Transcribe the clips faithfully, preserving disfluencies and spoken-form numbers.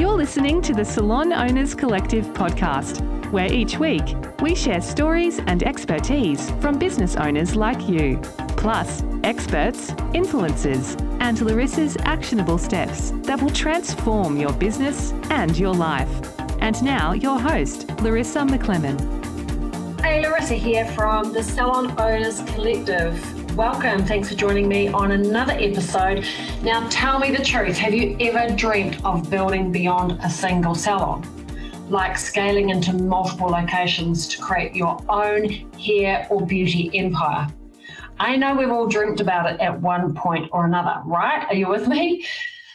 You're listening to the Salon Owners Collective podcast, where each week we share stories and expertise from business owners like you, plus experts, influencers, and Larissa's actionable steps that will transform your business and your life. And now your host, Larissa McClellan. Hey, Larissa here from the Salon Owners Collective. Welcome. Thanks for joining me on another episode. Now, tell me the truth. Have you ever dreamt of building beyond a single salon? Like scaling into multiple locations to create your own hair or beauty empire? I know we've all dreamt about it at one point or another, right? Are you with me?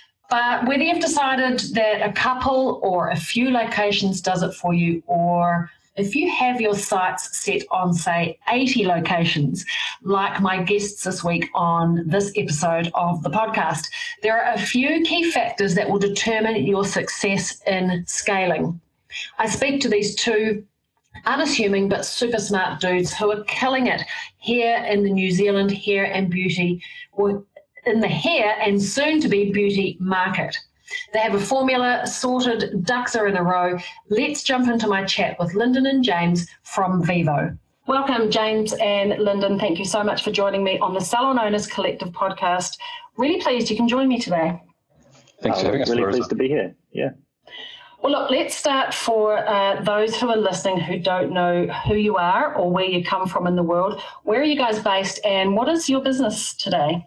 But whether you've decided that a couple or a few locations does it for you, or if you have your sights set on, say, eighty locations, like my guests this week on this episode of the podcast, there are a few key factors that will determine your success in scaling. I speak to these two unassuming but super smart dudes who are killing it here in the New Zealand hair and beauty, or in the hair and soon to be beauty market. They have a formula sorted, ducks are in a row. Let's jump into my chat with Lyndon and James from Vivo. Welcome, James and Lyndon. Thank you so much for joining me on the Salon Owners Collective podcast. Really pleased you can join me today. Thanks for having us. Really pleased to be here. Yeah. Well, look, let's start for uh, those who are listening who don't know who you are or where you come from in the world. Where are you guys based and what is your business today?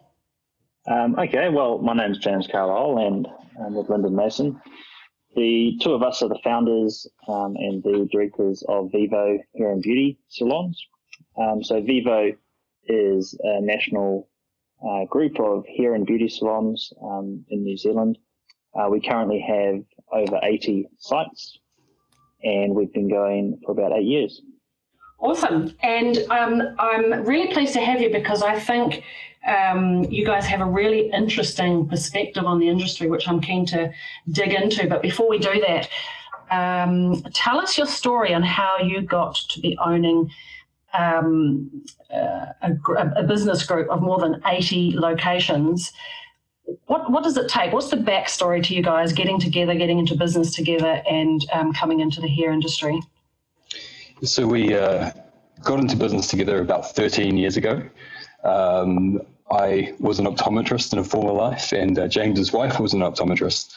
Um, okay, well, my name's James Carlisle and I'm with Lyndon Mason. The two of us are the founders um, and the directors of Vivo Hair and Beauty Salons. Um, so Vivo is a national uh, group of hair and beauty salons um, in New Zealand. Uh, we currently have over eighty sites and we've been going for about eight years. Awesome. And um, I'm really pleased to have you because I think um, you guys have a really interesting perspective on the industry, which I'm keen to dig into. But before we do that, um, tell us your story on how you got to be owning um, uh, a, a business group of more than eighty locations. What what does it take? What's the backstory to you guys getting together, getting into business together and um, coming into the hair industry? So we uh, got into business together about thirteen years ago. Um, I was an optometrist in a former life, and uh, James's wife was an optometrist.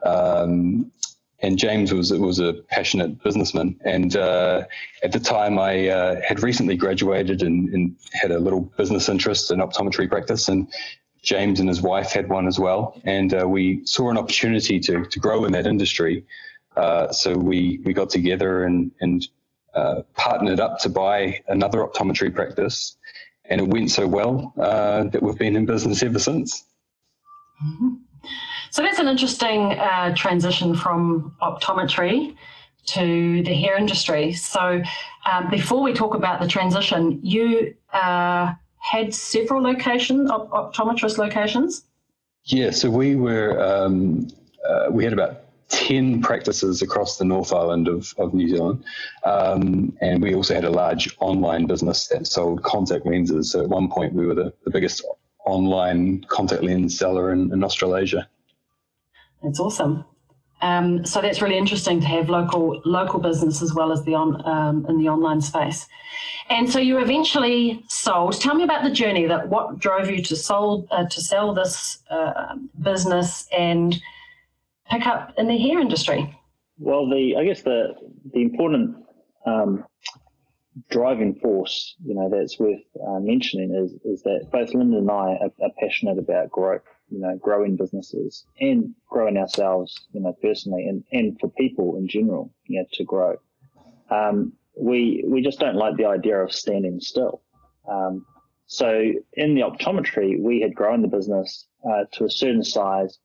Um, and James was was a passionate businessman. And uh, at the time, I uh, had recently graduated and, and had a little business interest in optometry practice. And James and his wife had one as well. And uh, we saw an opportunity to to grow in that industry. Uh, so we we got together and and Uh, partnered up to buy another optometry practice, and it went so well uh, that we've been in business ever since. Mm-hmm. So that's an interesting uh, transition from optometry to the hair industry. So um, before we talk about the transition, you uh, had several locations, op- optometrist locations? Yeah, so we were, um, uh, we had about ten practices across the North Island of, of New Zealand. Um, and we also had a large online business that sold contact lenses. So at one point we were the, the biggest online contact lens seller in, in Australasia. That's awesome. Um, so that's really interesting to have local local business as well as the on um, in the online space. And so you eventually sold. Tell me about the journey. That what drove you to sold uh, to sell this uh, business and pick up in the hair industry? Well, the I guess the the important um, driving force, you know, that's worth uh, mentioning is is that both Lyndon and I are, are passionate about growth, you know, growing businesses and growing ourselves, you know, personally and, and for people in general, you know, to grow. Um, we we just don't like the idea of standing still. Um, so in the optometry, we had grown the business uh, to a certain size,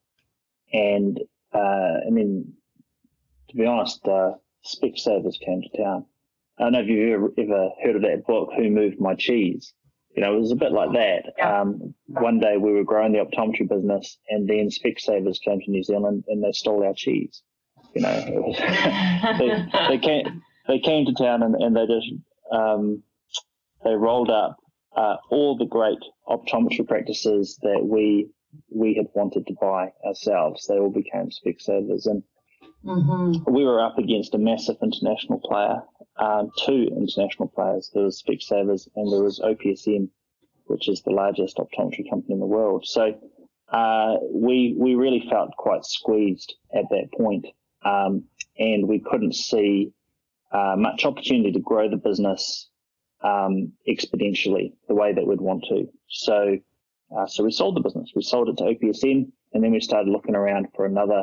and Uh, and then, to be honest, uh, Specsavers came to town. I don't know if you've ever, ever heard of that book, Who Moved My Cheese? You know, it was a bit like that. Um, one day we were growing the optometry business, and then Specsavers came to New Zealand and they stole our cheese. You know, it was they, they came they came to town and, and they just um, they rolled up uh, all the great optometry practices that we we had wanted to buy ourselves. They all became Specsavers, and Mm-hmm. We were up against a massive international player, um, two international players. There was Specsavers and there was O P S M, which is the largest optometry company in the world. So uh, we we really felt quite squeezed at that point, um, and we couldn't see uh, much opportunity to grow the business um, exponentially the way that we'd want to. So uh, so we sold the business. We sold it to O P S M, and then we started looking around for another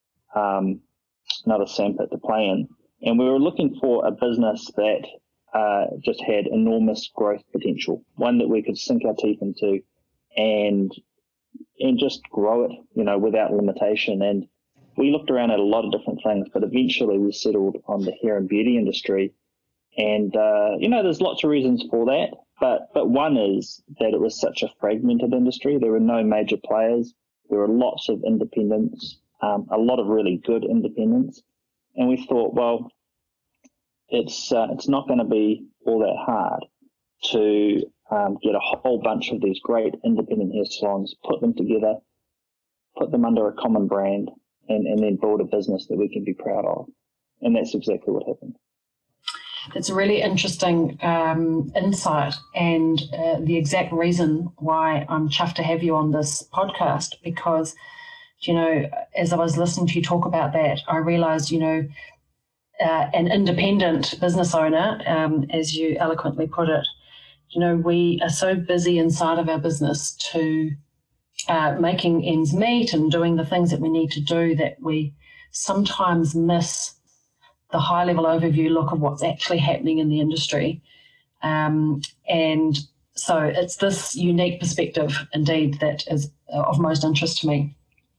um, another sandpit to play in. And we were looking for a business that uh, just had enormous growth potential, one that we could sink our teeth into and and just grow it, you know, without limitation. And we looked around at a lot of different things, but eventually we settled on the hair and beauty industry. And, uh, you know, there's lots of reasons for that, but, but one is that it was such a fragmented industry. There were no major players. There were lots of independents, um, a lot of really good independents. And we thought, well, it's uh, it's not going to be all that hard to um, get a whole bunch of these great independent hair salons, put them together, put them under a common brand, and, and then build a business that we can be proud of. And that's exactly what happened. It's a really interesting um, insight, and uh, the exact reason why I'm chuffed to have you on this podcast, because, you know, as I was listening to you talk about that, I realised, you know, uh, an independent business owner, um, as you eloquently put it, you know, we are so busy inside of our business to uh, making ends meet and doing the things that we need to do that we sometimes miss the high-level overview look of what's actually happening in the industry. Um, and so it's this unique perspective, indeed, that is of most interest to me.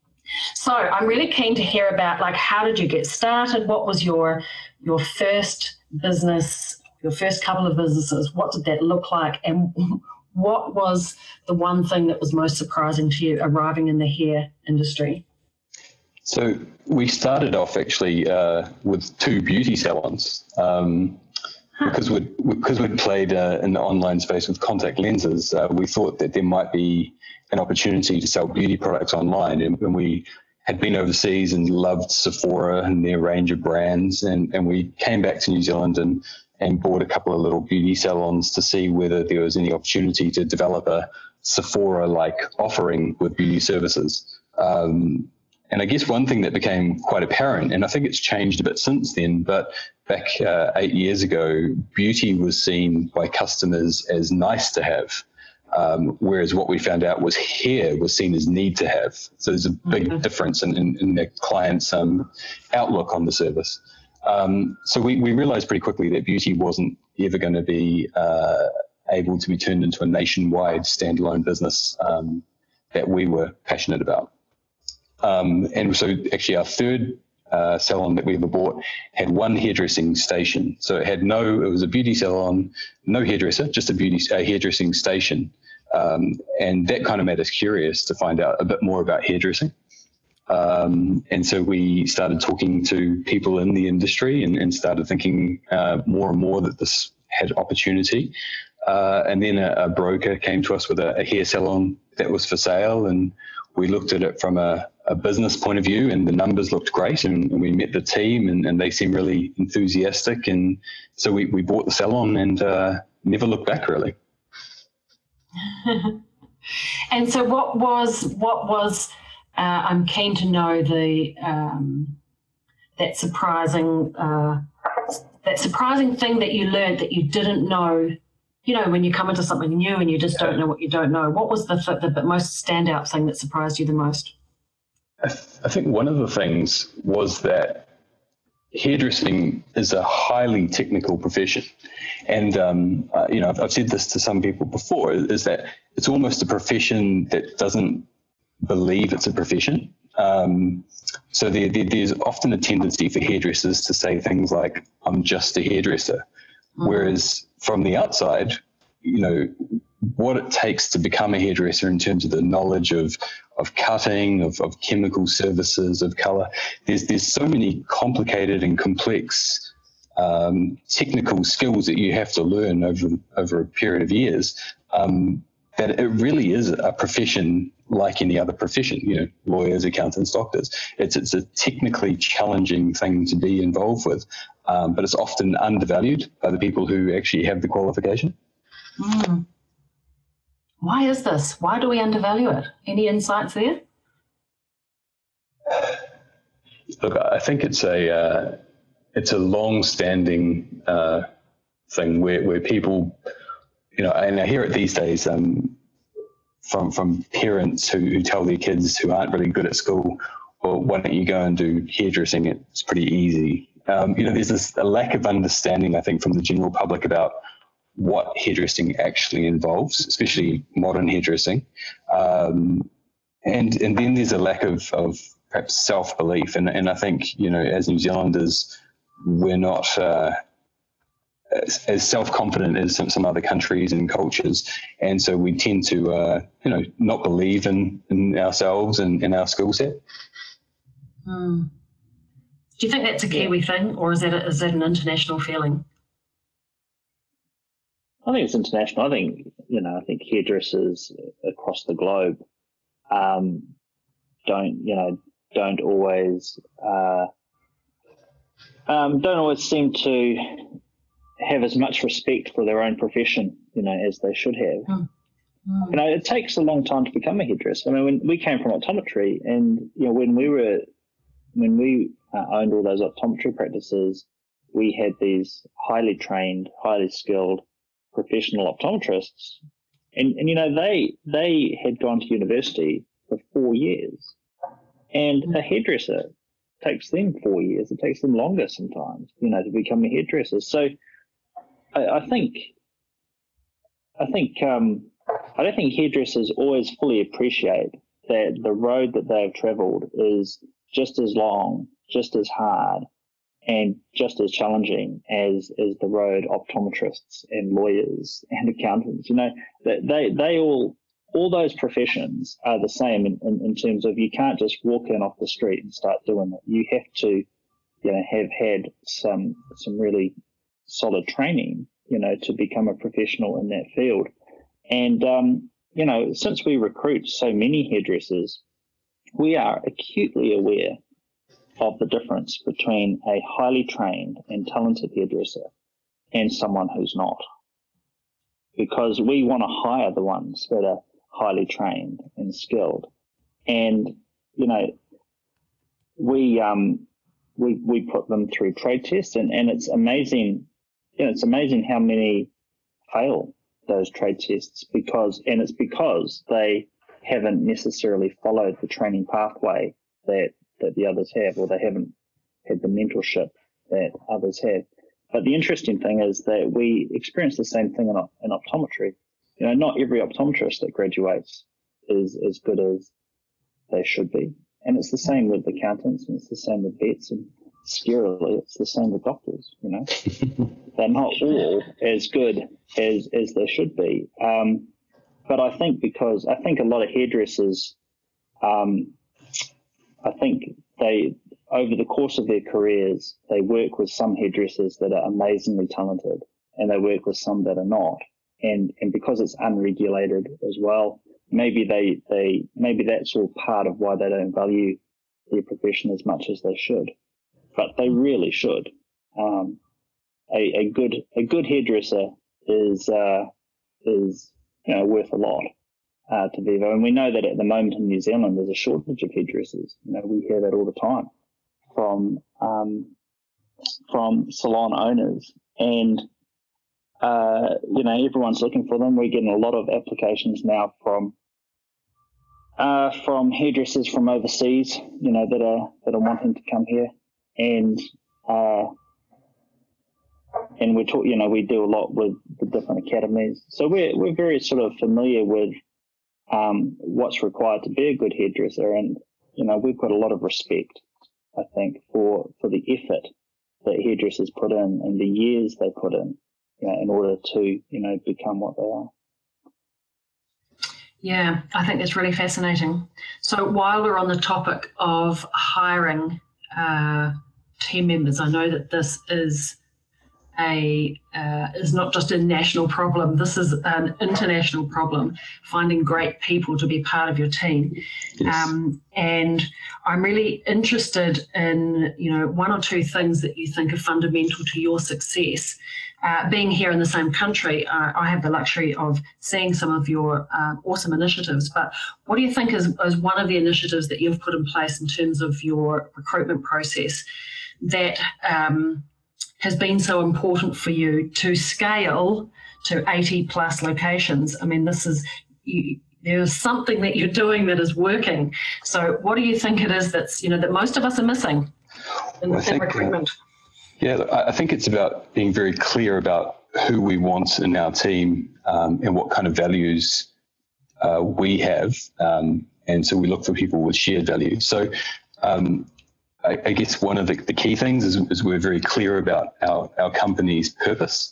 So I'm really keen to hear about, like, how did you get started? What was your your first business, your first couple of businesses? What did that look like? And what was the one thing that was most surprising to you arriving in the hair industry? So we started off actually uh, with two beauty salons um, huh. because we'd, because we'd played uh, in the online space with contact lenses. Uh, we thought that there might be an opportunity to sell beauty products online, and, and we had been overseas and loved Sephora and their range of brands, and, and we came back to New Zealand and, and bought a couple of little beauty salons to see whether there was any opportunity to develop a Sephora-like offering with beauty services. Um, And I guess one thing that became quite apparent, and I think it's changed a bit since then, but back uh, eight years ago, beauty was seen by customers as nice to have, um, whereas what we found out was hair was seen as need to have. So there's a big mm-hmm. difference in, in, in the client's um, outlook on the service. Um, so we, we realized pretty quickly that beauty wasn't ever going to be uh, able to be turned into a nationwide standalone business um, that we were passionate about. Um, and so actually our third uh, salon that we ever bought had one hairdressing station. So it had no, it was a beauty salon, no hairdresser, just a beauty a hairdressing station. Um, and that kind of made us curious to find out a bit more about hairdressing. Um, and so we started talking to people in the industry and, and started thinking uh, more and more that this had opportunity. Uh, and then a, a broker came to us with a, a hair salon that was for sale, and we looked at it from a, a business point of view, and the numbers looked great, and, and we met the team, and, and they seemed really enthusiastic, and so we, we bought the salon and uh, never looked back, really. And so what was, what was uh, I'm keen to know the um, that surprising uh, that surprising thing that you learned that you didn't know. You know, when you come into something new and you just don't know what you don't know, what was the, the most standout thing that surprised you the most? I, th- I think one of the things was that hairdressing is a highly technical profession. And, um, uh, you know, I've, I've said this to some people before, is that it's almost a profession that doesn't believe it's a profession. Um, so there, there, there's often a tendency for hairdressers to say things like, I'm just a hairdresser. Mm-hmm. Whereas from the outside, you know, what it takes to become a hairdresser in terms of the knowledge of of cutting, of, of chemical services, of colour, there's there's so many complicated and complex um, technical skills that you have to learn over over a period of years um, that it really is a profession like any other profession, you know, lawyers, accountants, doctors. It's it's a technically challenging thing to be involved with, um, but it's often undervalued by the people who actually have the qualification. Mm. Why is this? Why do we undervalue it? Any insights there? Look, I think it's a uh, it's a long-standing uh, thing where, where people, you know, and I hear it these days um, from from parents who, who tell their kids who aren't really good at school, well, why don't you go and do hairdressing? It's pretty easy. Um, you know, there's this a lack of understanding, I think, from the general public about what hairdressing actually involves, especially modern hairdressing. Um, and and then there's a lack of, of perhaps self-belief. And, and I think, you know, as New Zealanders, we're not uh, as, as self-confident as some, some other countries and cultures. And so we tend to, uh, you know, not believe in, in ourselves and in our skill set. Hmm. Do you think that's a Kiwi thing, or is that, a, is that an international feeling? I think it's international. I think, you know, I think hairdressers across the globe um, don't, you know, don't always uh, um, don't always seem to have as much respect for their own profession, you know, as they should have. Mm. Mm. You know, it takes a long time to become a hairdresser. I mean, when we came from optometry, and you know, when we were when we uh, owned all those optometry practices, we had these highly trained, highly skilled professional optometrists, and and you know, they they had gone to university for four years. And a hairdresser takes them four years. It takes them longer sometimes, you know, to become a hairdresser. So I, I think, I think, um, I don't think hairdressers always fully appreciate that the road that they have travelled is just as long, just as hard, and just as challenging as as the road optometrists and lawyers and accountants. You know, that they they all. All those professions are the same in, in, in terms of you can't just walk in off the street and start doing it. You have to, you know, have had some some really solid training, you know, to become a professional in that field. And, um, you know, since we recruit so many hairdressers, we are acutely aware of the difference between a highly trained and talented hairdresser and someone who's not. Because we want to hire the ones that are highly trained and skilled, and you know, we um we we put them through trade tests, and, and it's amazing, you know, it's amazing how many fail those trade tests because, and it's because they haven't necessarily followed the training pathway that that the others have, or they haven't had the mentorship that others have. But the interesting thing is that we experience the same thing in, in optometry. You know, not every optometrist that graduates is as good as they should be. And it's the same with accountants, and it's the same with vets, and scarily, it's the same with doctors, you know. They're not all as good as, as they should be. Um, but I think because, I think a lot of hairdressers, um, I think they, over the course of their careers, they work with some hairdressers that are amazingly talented, and they work with some that are not. And and because it's unregulated as well, maybe they, they maybe that's all part of why they don't value their profession as much as they should. But they really should. Um, a, a good a good hairdresser is uh, is you know worth a lot uh, to Vivo, and we know that at the moment in New Zealand there's a shortage of hairdressers. You know, we hear that all the time from um, from salon owners, and uh, you know, everyone's looking for them. We're getting a lot of applications now from uh, from hairdressers from overseas, you know, that are that are wanting to come here, and uh, and we talk, you know, we do a lot with the different academies, so we're we're very sort of familiar with um, what's required to be a good hairdresser, and you know, we've got a lot of respect, I think, for, for the effort that hairdressers put in and the years they put in, you know, in order to, you know, become what they are. Yeah, I think that's really fascinating. So while we're on the topic of hiring uh, team members, I know that this is a uh, is not just a national problem. This is an international problem, finding great people to be part of your team. Yes. Um, and I'm really interested in, you know, one or two things that you think are fundamental to your success. Uh, being here in the same country, uh, I have the luxury of seeing some of your uh, awesome initiatives, but what do you think is, is one of the initiatives that you've put in place in terms of your recruitment process that um, has been so important for you to scale to eighty plus locations? I mean, this is, you, there's something that you're doing that is working. So what do you think it is that's, you know, that most of us are missing in, well, in think, recruitment? Yeah, I think it's about being very clear about who we want in our team um, and what kind of values uh, we have. Um, and so we look for people with shared values. So um, I, I guess one of the, the key things is, is we're very clear about our, our company's purpose.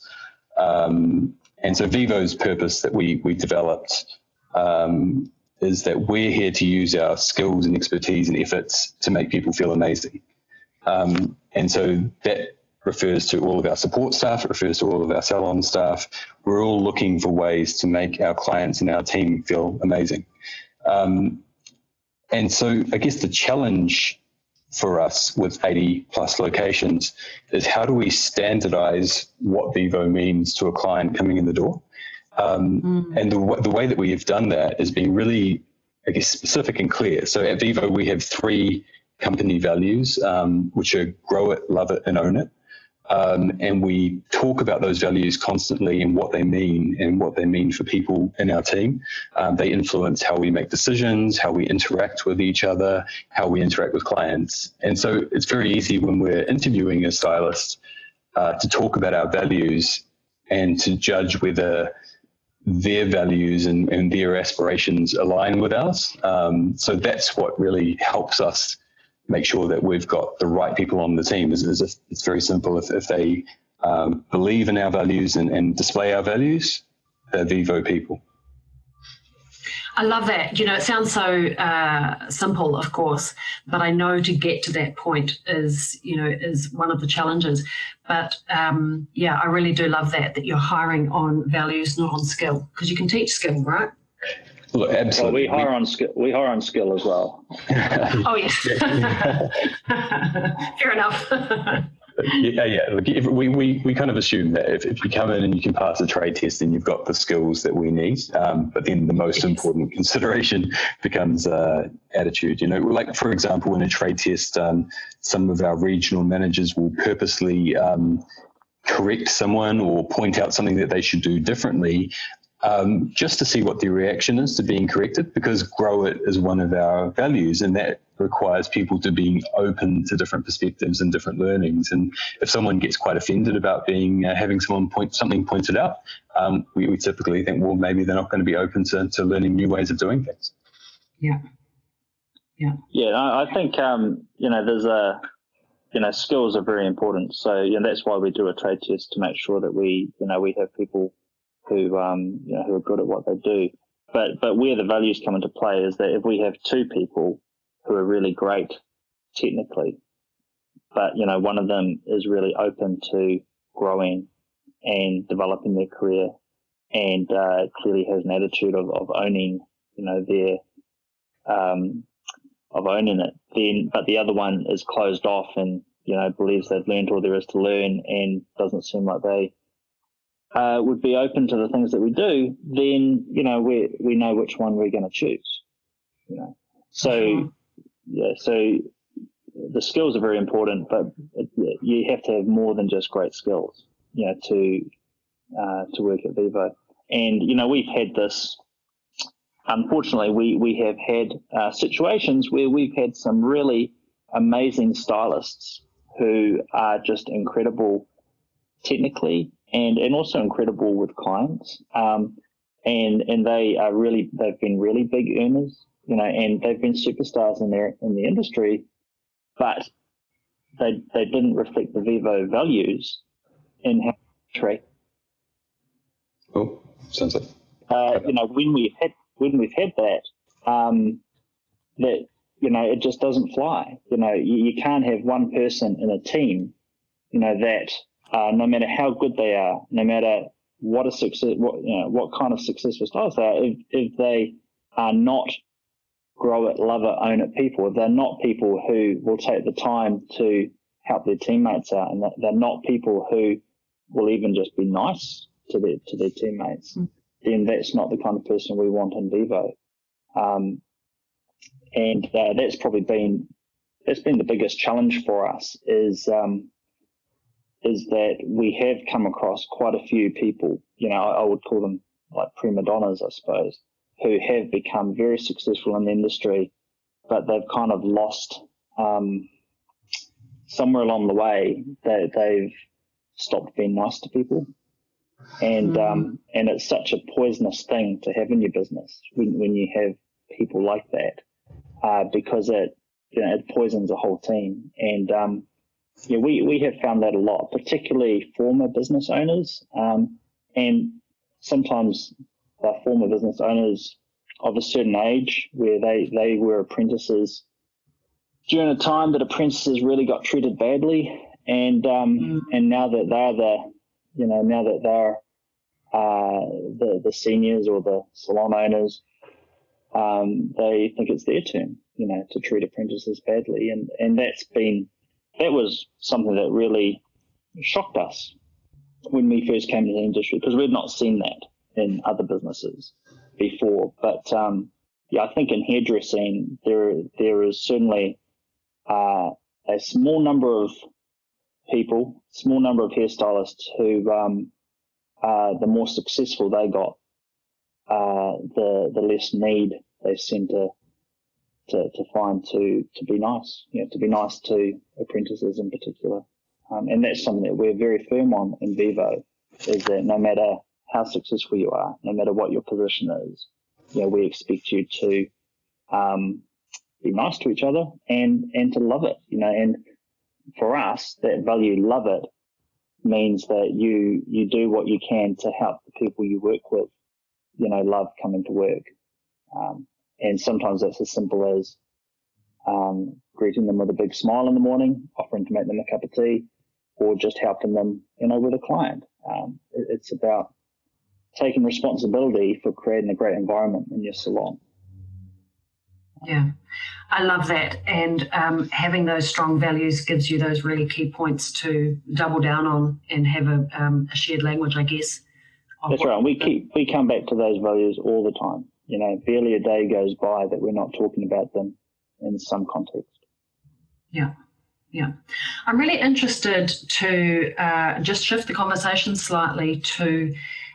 Um, and so Vivo's purpose that we, we developed um, is that we're here to use our skills and expertise and efforts to make people feel amazing. Um, and so that refers to all of our support staff, it refers to all of our salon staff. We're all looking for ways to make our clients and our team feel amazing. Um, and so I guess the challenge for us with eighty plus locations is how do we standardize what Vivo means to a client coming in the door? Um, mm. And the, the way that we have done that is being really, I guess, specific and clear. So at Vivo, we have three company values, um, which are grow it, love it, and own it. Um, and we talk about those values constantly and what they mean and what they mean for people in our team. Um, they influence how we make decisions, how we interact with each other, how we interact with clients. And so it's very easy when we're interviewing a stylist uh, to talk about our values and to judge whether their values and, and their aspirations align with ours. Um, so that's what really helps us make sure that we've got the right people on the team. Is, is if, it's very simple. If, if they um, believe in our values and, and display our values, they're Vivo people. I love that. You know, it sounds so uh, simple, of course, but I know to get to that point is, you know, is one of the challenges. But um, yeah, I really do love that, that you're hiring on values, not on skill, because you can teach skill, right? Look, absolutely. Well, we hire on skill. We hire on skill as well. Oh yes, fair enough. yeah, yeah. Look, if we, we we kind of assume that if, if you come in and you can pass a trade test, then you've got the skills that we need. Um, but then the most yes. important consideration becomes uh, attitude. You know, like for example, in a trade test, um, some of our regional managers will purposely um, correct someone or point out something that they should do differently. Um, just to see what the reaction is to being corrected, because grow it is one of our values, and that requires people to be open to different perspectives and different learnings. And if someone gets quite offended about being uh, having someone point something pointed out, um, we, we typically think, well, maybe they're not going to be open to, to learning new ways of doing things. Yeah, yeah, yeah. I, I think um, you know there's a you know skills are very important. So you know that's why we do a trade test to make sure that we you know we have people who um you know who are good at what they do. But but where the values come into play is that if we have two people who are really great technically, but you know one of them is really open to growing and developing their career, and uh, clearly has an attitude of, of owning you know their um of owning it, then but the other one is closed off and you know believes they've learned all there is to learn and doesn't seem like they Uh, would be open to the things that we do, then you know we we know which one we're going to choose. You know, so mm-hmm. yeah, so the skills are very important, but it, you have to have more than just great skills, you know, to uh, to work at Vivo. And you know, we've had this. Unfortunately, we we have had uh, situations where we've had some really amazing stylists who are just incredible technically. And, and also incredible with clients, um, and and they are really they've been really big earners, you know, and they've been superstars in their in the industry, but they they didn't reflect the Vivo values in how they track. Oh, sounds like uh, you know when we've had when we've had that um, that you know it just doesn't fly. You know you, you can't have one person in a team, you know that. uh, no matter how good they are, no matter what a success, what you know, what kind of successful stylists they are, if if they are not grow it, love it, own it people, if they're not people who will take the time to help their teammates out, and they're not people who will even just be nice to their to their teammates, mm. then that's not the kind of person we want in Vivo. Um, and uh, that's probably been that's been the biggest challenge for us is um, is that we have come across quite a few people, you know, I, I would call them like prima donnas, I suppose, who have become very successful in the industry, but they've kind of lost um, somewhere along the way. They, they've stopped being nice to people, and mm. um, and it's such a poisonous thing to have in your business when when you have people like that, uh, because it you know it poisons a whole team. And um, yeah, we we have found that a lot, particularly former business owners, um, and sometimes the former business owners of a certain age where they, they were apprentices during a time that apprentices really got treated badly, and um, mm. and now that they're the you know now that they're uh, the the seniors or the salon owners, um, they think it's their turn you know to treat apprentices badly, and and that's been that was something that really shocked us when we first came into the industry, because we'd not seen that in other businesses before. But um, yeah, I think in hairdressing there there is certainly uh, a small number of people, small number of hairstylists who um, uh, the more successful they got, uh, the the less need they seem to to, to find to to be nice, you know, to be nice to apprentices in particular. Um, and that's something that we're very firm on in Vivo, is that no matter how successful you are, no matter what your position is, you know, we expect you to um, be nice to each other and, and to love it, you know. And for us, that value, love it, means that you you do what you can to help the people you work with, you know, love coming to work. Um, and sometimes that's as simple as um, greeting them with a big smile in the morning, offering to make them a cup of tea, or just helping them, you know, with a client. Um, it, it's about taking responsibility for creating a great environment in your salon. Yeah, I love that. And um, having those strong values gives you those really key points to double down on and have a, um, a shared language, I guess. That's right. We keep we come back to those values all the time. You know, barely a day goes by that we're not talking about them in some context. Yeah. Yeah, I'm really interested to uh, just shift the conversation slightly to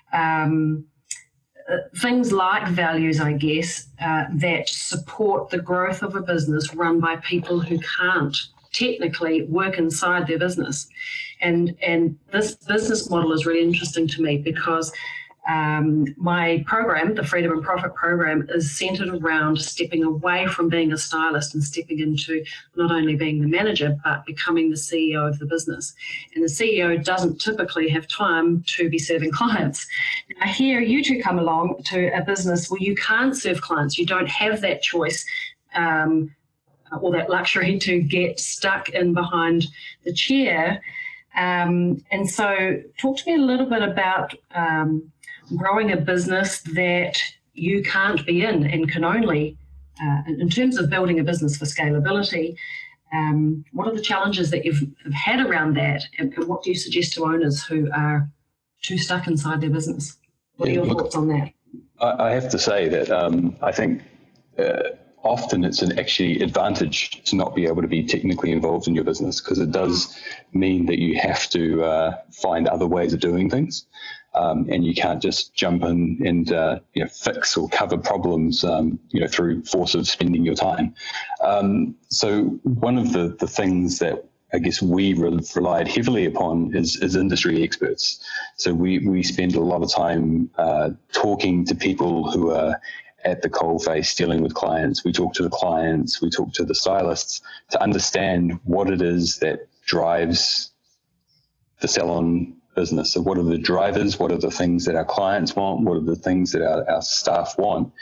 um, uh, things like values, I guess, uh, that support the growth of a business run by people who can't technically work inside their business. And, and this business model is really interesting to me because Um, my program, the Freedom and Profit program, is centered around stepping away from being a stylist and stepping into not only being the manager, but becoming the C E O of the business. And the C E O doesn't typically have time to be serving clients. Now, here you two come along to a business where you can't serve clients. You don't have that choice um, or that luxury to get stuck in behind the chair. Um, and so talk to me a little bit about um, growing a business that you can't be in and can only, uh, in terms of building a business for scalability, um, what are the challenges that you've had around that, and, and what do you suggest to owners who are too stuck inside their business? What are your yeah, look, thoughts on that? I, I have to say that um, I think uh, often it's an actually advantage to not be able to be technically involved in your business, because it does mean that you have to uh, find other ways of doing things. Um, and you can't just jump in and uh, you know, fix or cover problems, um, you know, through force of spending your time. Um, so one of the, the things that I guess we re- relied heavily upon is, is industry experts. So we, we spend a lot of time uh, talking to people who are at the coalface dealing with clients. We talk to the clients, we talk to the stylists to understand what it is that drives the salon business. So what are the drivers? What are the things that our clients want? What are the things that our, our staff want?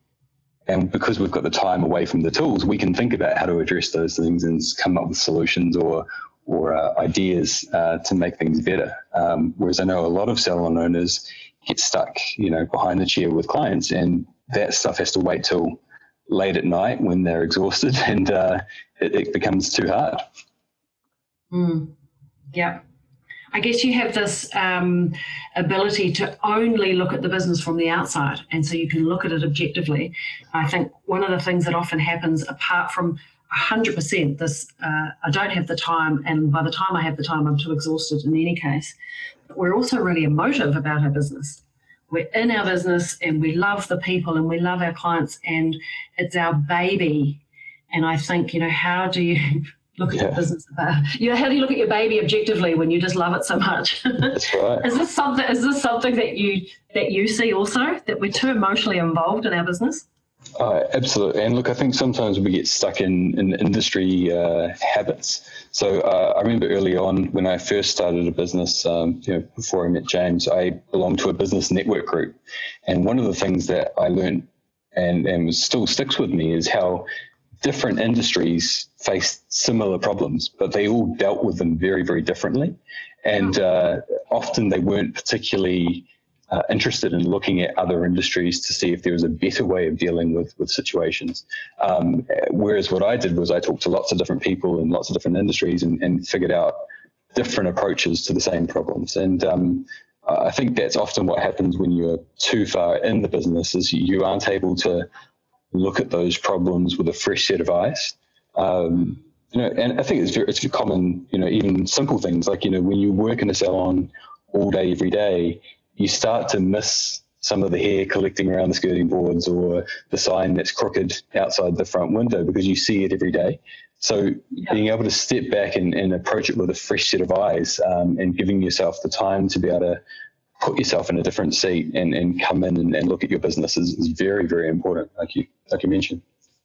And because we've got the time away from the tools, we can think about how to address those things and come up with solutions or or uh, ideas uh, to make things better. Um, whereas I know a lot of salon owners get stuck, you know, behind the chair with clients, and that stuff has to wait till late at night when they're exhausted, and uh, it, it becomes too hard. Mm. Yeah. I guess you have this um, ability to only look at the business from the outside, and so you can look at it objectively. I think one of the things that often happens, apart from one hundred percent this, uh, I don't have the time, and by the time I have the time, I'm too exhausted in any case, but we're also really emotive about our business. We're in our business and we love the people and we love our clients, and it's our baby. And I think, you know, how do you look at yeah. your business about, you know, how do you look at your baby objectively when you just love it so much? That's right. Is this something is this something that you that you see also, that we're too emotionally involved in our business? Oh, absolutely. And look, I think sometimes we get stuck in, in industry uh, habits. So uh, I remember early on when I first started a business, um, you know, before I met James, I belonged to a business network group. And one of the things that I learned and, and still sticks with me is how different industries faced similar problems, but they all dealt with them very, very differently. And uh, often they weren't particularly uh, interested in looking at other industries to see if there was a better way of dealing with, with situations. Um, whereas what I did was I talked to lots of different people in lots of different industries and, and figured out different approaches to the same problems. And um, I think that's often what happens when you're too far in the business, is you aren't able to look at those problems with a fresh set of eyes. Um, you know, and I think it's very, it's very common, you know, even simple things like, you know, when you work in a salon all day, every day, you start to miss some of the hair collecting around the skirting boards or the sign that's crooked outside the front window because you see it every day. So yeah. being able to step back and, and approach it with a fresh set of eyes um, and giving yourself the time to be able to put yourself in a different seat and, and come in and, and look at your business is, is very, very important, like you like you mentioned.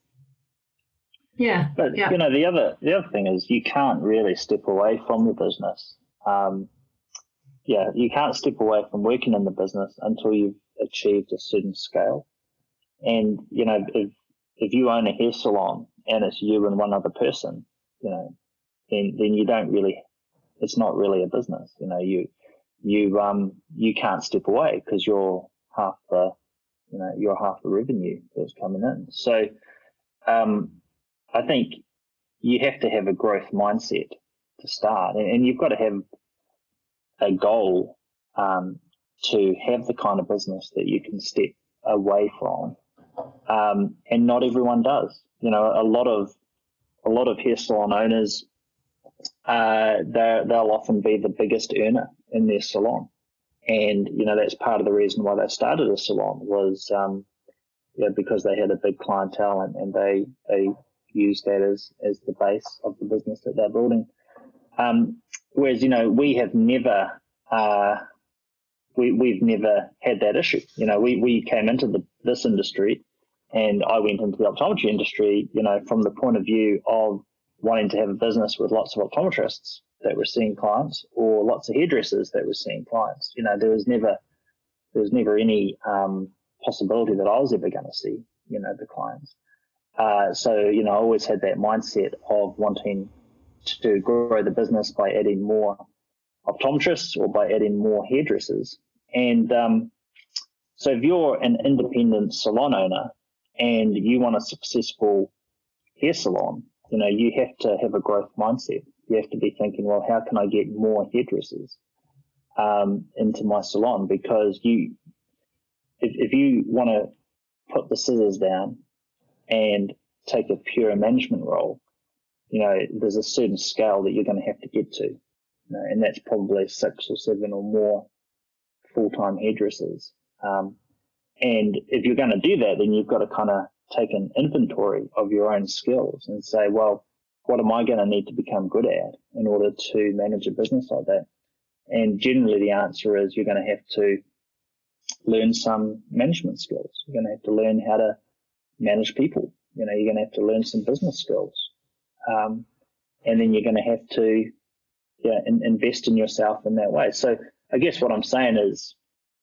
Yeah. But, yeah. you know, the other the other thing is you can't really step away from the business. Um, yeah, you can't step away from working in the business until you've achieved a certain scale. And, you know, if if you own a hair salon and it's you and one other person, you know, then then you don't really, it's not really a business. You know, you you um you can't step away because you're half the, you know, you're half the revenue that's coming in. So um, I think you have to have a growth mindset to start, and, and you've got to have a goal um, to have the kind of business that you can step away from. Um, and not everyone does. You know, a lot of a lot of hair salon owners, uh, they'll often be the biggest earner in their salon, and you know that's part of the reason why they started a salon was, um, yeah, because they had a big clientele and, and they they used that as as the base of the business that they're building. Um, whereas you know we have never uh, we we've never had that issue. You know, we we came into the this industry. And I went into the optometry industry, you know, from the point of view of wanting to have a business with lots of optometrists that were seeing clients, or lots of hairdressers that were seeing clients. You know, there was never, there was never any um, possibility that I was ever going to see, you know, the clients. Uh, so, you know, I always had that mindset of wanting to grow the business by adding more optometrists or by adding more hairdressers. And um, so, if you're an independent salon owner, and you want a successful hair salon, you know, you have to have a growth mindset. You have to be thinking, well, how can I get more hairdressers um, into my salon? Because you, if, if you want to put the scissors down and take a pure management role, you know, there's a certain scale that you're going to have to get to, you know, and that's probably six or seven or more full-time hairdressers. Um, And if you're going to do that, then you've got to kind of take an inventory of your own skills and say, well, what am I going to need to become good at in order to manage a business like that? And generally the answer is you're going to have to learn some management skills. You're going to have to learn how to manage people. You know, you're going to have to learn some business skills. Um, and then you're going to have to yeah, in, invest in yourself in that way. So I guess what I'm saying is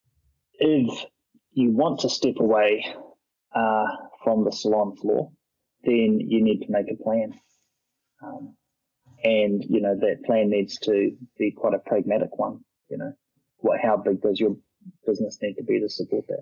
if you want to step away uh, from the salon floor, then you need to make a plan. Um, and you know that plan needs to be quite a pragmatic one. You know, what how big does your business need to be to support that?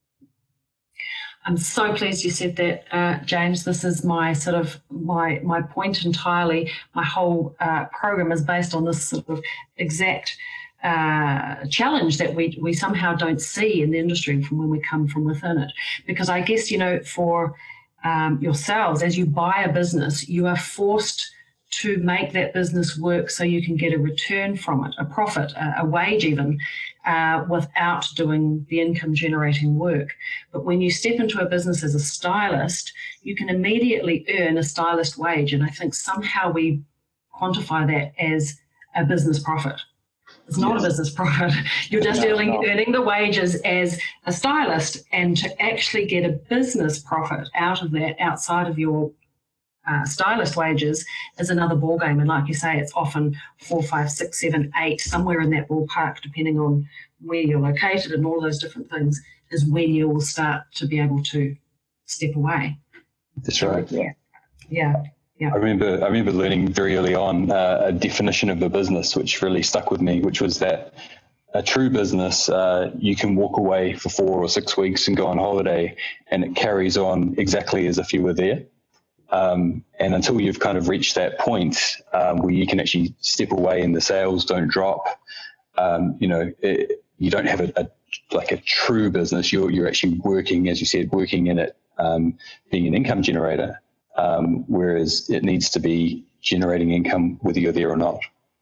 I'm so pleased you said that, uh, James. This is my sort of my my point entirely. My whole uh, program is based on this sort of exact uh, challenge that we we somehow don't see in the industry from when we come from within it. Because I guess, you know, for um, yourselves, as you buy a business, you are forced to make that business work so you can get a return from it, a profit, a, a wage even, uh, without doing the income generating work. But when you step into a business as a stylist, you can immediately earn a stylist wage. And I think somehow we quantify that as a business profit. It's not yes. a business profit. You're just no, earning, no. earning the wages as a stylist, and to actually get a business profit out of that outside of your Uh, stylist wages is another ballgame. And like you say, it's often four, five, six, seven, eight, somewhere in that ballpark, depending on where you're located and all those different things, is when you will start to be able to step away. That's right. Yeah. Yeah. Yeah. I remember I remember learning very early on uh, a definition of a business which really stuck with me, which was that a true business, uh, you can walk away for four or six weeks and go on holiday, and it carries on exactly as if you were there. Um, and until you've kind of reached that point um, where you can actually step away and the sales don't drop, um, you know, it, you don't have a, a like a true business. You're you're actually working, as you said, working in it, um, being an income generator. Um, whereas it needs to be generating income whether you're there or not.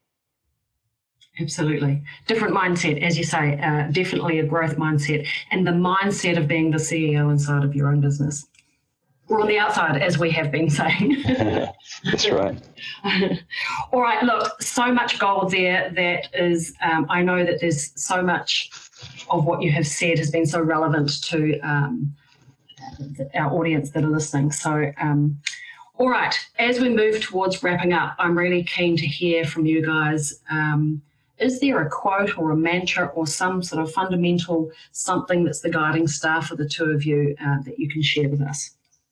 Absolutely. Different mindset, as you say, uh, definitely a growth mindset, and the mindset of being the C E O inside of your own business. Or on the outside, as we have been saying. That's right. All right, look, so much gold there that is, um, I know that there's so much of what you have said has been so relevant to um, our audience that are listening. So, um, all right, as we move towards wrapping up, I'm really keen to hear from you guys. Um, is there a quote or a mantra or some sort of fundamental something that's the guiding star for the two of you uh, that you can share with us?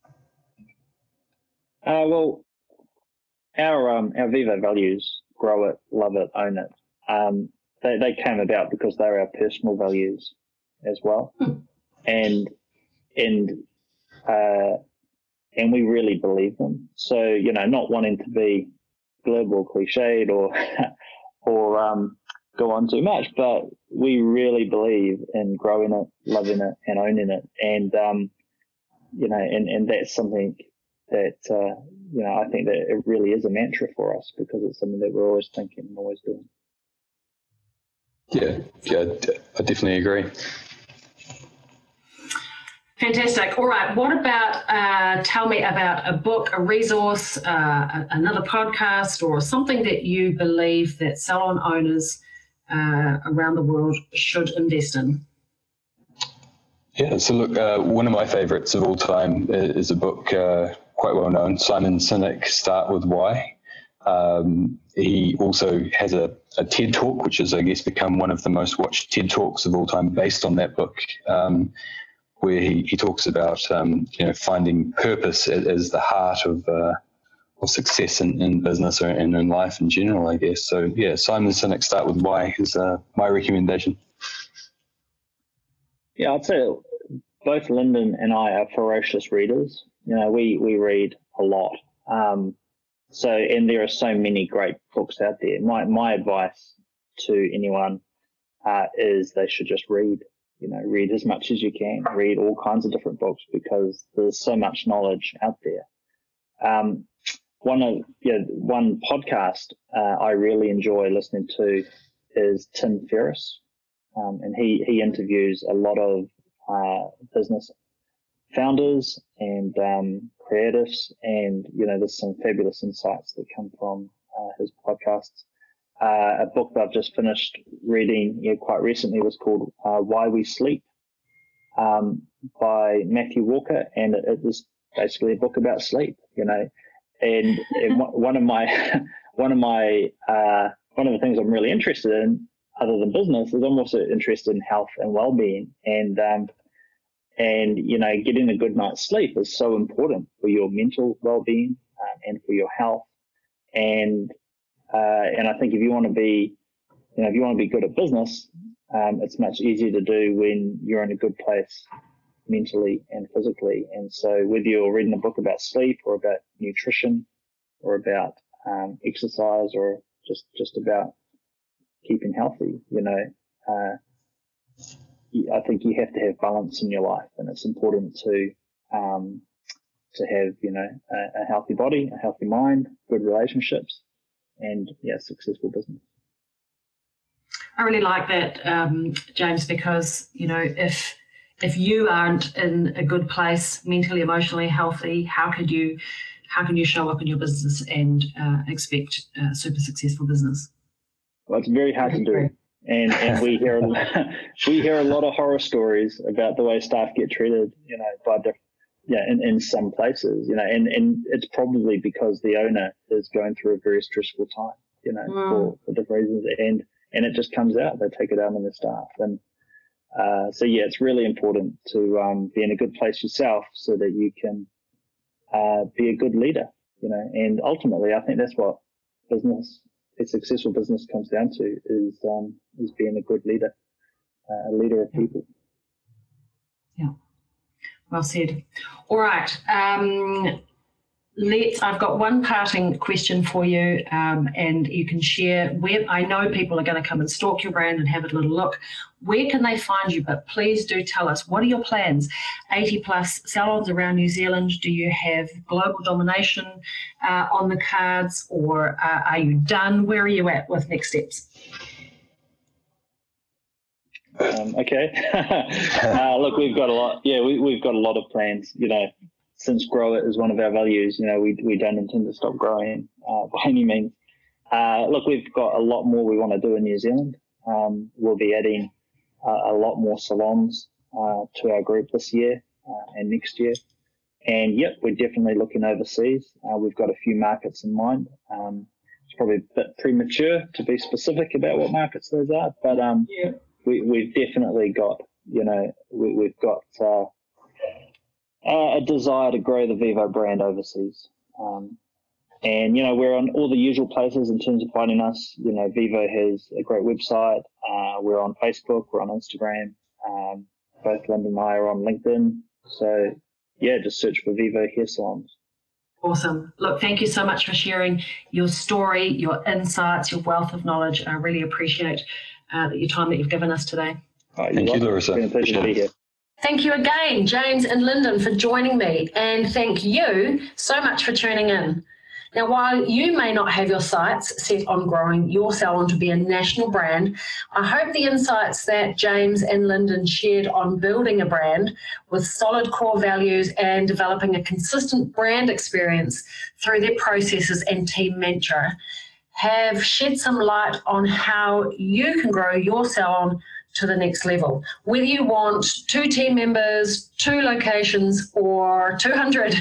Uh, well, our um, our Vivo values, grow it, love it, own it, um, they, they came about because they're our personal values as well. Hmm. And and uh, and we really believe them. So, you know, not wanting to be glib or cliched or, or um, go on too much, but we really believe in growing it, loving it, and owning it. And, um, you know, and, and that's something that, uh, you know, I think that it really is a mantra for us because it's something that we're always thinking and always doing. Yeah, yeah, I definitely agree. Fantastic. All right. What about, uh, tell me about a book, a resource, uh, another podcast, or something that you believe that salon owners uh, around the world should invest in? Yeah, so look, uh, one of my favorites of all time is a book uh, quite well known, Simon Sinek, Start With Why. Um, he also has a, a TED Talk, which has, I guess, become one of the most watched TED Talks of all time based on that book, um, where he, he talks about, um, you know, finding purpose as, as the heart of uh, of success in, in business or, and in life in general, I guess. So, yeah, Simon Sinek, Start With Why is uh, my recommendation. Yeah, I'd say both Lyndon and I are ferocious readers. You know, we, we read a lot. Um, so, and there are so many great books out there. My my advice to anyone uh, is they should just read. You know, read as much as you can. Read all kinds of different books because there's so much knowledge out there. Um, one of you know, one podcast uh, I really enjoy listening to is Tim Ferriss. Um, and he, he interviews a lot of uh, business founders and um, creatives, and you know there's some fabulous insights that come from uh, his podcasts. Uh, a book that I've just finished reading you know, quite recently was called uh, Why We Sleep um, by Matthew Walker, and it, it was basically a book about sleep. You know, and, and one of my one of my uh, one of the things I'm really interested in, other than business, is I'm also interested in health and well-being, and um, and you know, getting a good night's sleep is so important for your mental well-being um, and for your health. And Uh, and I think if you want to be, you know, if you want to be good at business, um, it's much easier to do when you're in a good place mentally and physically. And so whether you're reading a book about sleep or about nutrition or about um, exercise or just, just about keeping healthy, you know, uh, I think you have to have balance in your life, and it's important to um, to have, you know, a, a healthy body, a healthy mind, good relationships, and yeah, successful business. I really like that, um, James, because, you know, if if you aren't in a good place, mentally, emotionally healthy, how could you how can you show up in your business and uh, expect a super successful business? Well, it's very hard to do. And and we hear we hear a lot of horror stories about the way staff get treated, you know, by different, yeah, in, in some places, you know, and, and it's probably because the owner is going through a very stressful time, you know, mm. for, for different reasons, and and it just comes out. They take it out on their staff, and uh, so yeah, it's really important to um, be in a good place yourself so that you can uh, be a good leader, you know, and ultimately, I think that's what business. A successful business comes down to is um, is being a good leader, uh, a leader of people. Yeah, well said. All right, um, let's. I've got one parting question for you, um, and you can share where. I know people are going to come and stalk your brand and have a little look. Where can they find you? But please do tell us, what are your plans? eighty plus salons around New Zealand. Do you have global domination uh, on the cards, or uh, are you done? Where are you at with next steps? Um, okay. uh, look, we've got a lot. Yeah, we, we've got a lot of plans. You know, since grow it is one of our values, you know, we we don't intend to stop growing uh, by any means. Uh, look, we've got a lot more we want to do in New Zealand. Um, we'll be adding Uh, a lot more salons uh, to our group this year uh, and next year. And yep, we're definitely looking overseas. Uh, we've got a few markets in mind. Um, it's probably a bit premature to be specific about what markets those are, but um, yeah. we, we've definitely got, you know, we, we've got uh, a desire to grow the Vivo brand overseas. Um, And, you know, we're on all the usual places in terms of finding us. You know, Vivo has a great website. Uh, we're on Facebook. We're on Instagram. Um, both Linda and I are on LinkedIn. So, yeah, just search for Vivo Hair Salons. Awesome. Look, thank you so much for sharing your story, your insights, your wealth of knowledge. I really appreciate uh, your time that you've given us today. Oh, thank you, Larissa. It's been a pleasure to be here. Thank you again, James and Lyndon, for joining me. And thank you so much for tuning in. Now, while you may not have your sights set on growing your salon to be a national brand, I hope the insights that James and Lyndon shared on building a brand with solid core values and developing a consistent brand experience through their processes and team mentor have shed some light on how you can grow your salon to the next level. Whether you want two team members, two locations, or two hundred.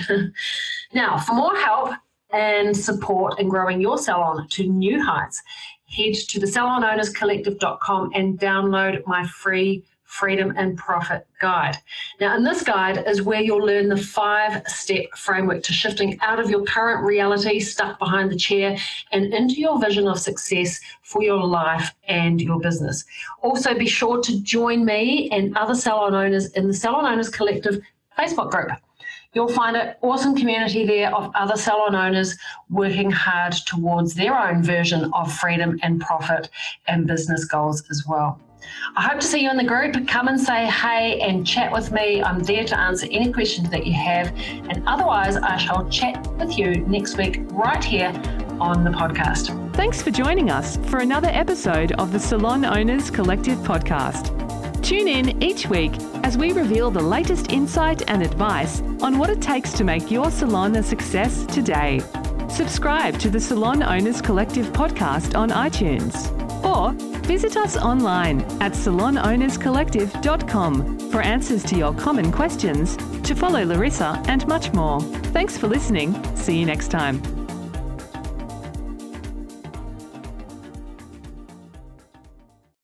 Now, for more help and support in growing your salon to new heights, head to the salon owners collective dot com and download my free Freedom and Profit guide. Now, in this guide is where you'll learn the five-step framework to shifting out of your current reality, stuck behind the chair, and into your vision of success for your life and your business. Also, be sure to join me and other salon owners in the Salon Owners Collective Facebook group. You'll find an awesome community there of other salon owners working hard towards their own version of freedom and profit and business goals as well. I hope to see you in the group. Come and say hey and chat with me. I'm there to answer any questions that you have. And otherwise, I shall chat with you next week right here on the podcast. Thanks for joining us for another episode of the Salon Owners Collective podcast. Tune in each week as we reveal the latest insight and advice on what it takes to make your salon a success today. Subscribe to the Salon Owners Collective podcast on iTunes, or visit us online at salon owners collective dot com for answers to your common questions, to follow Larissa, and much more. Thanks for listening. See you next time.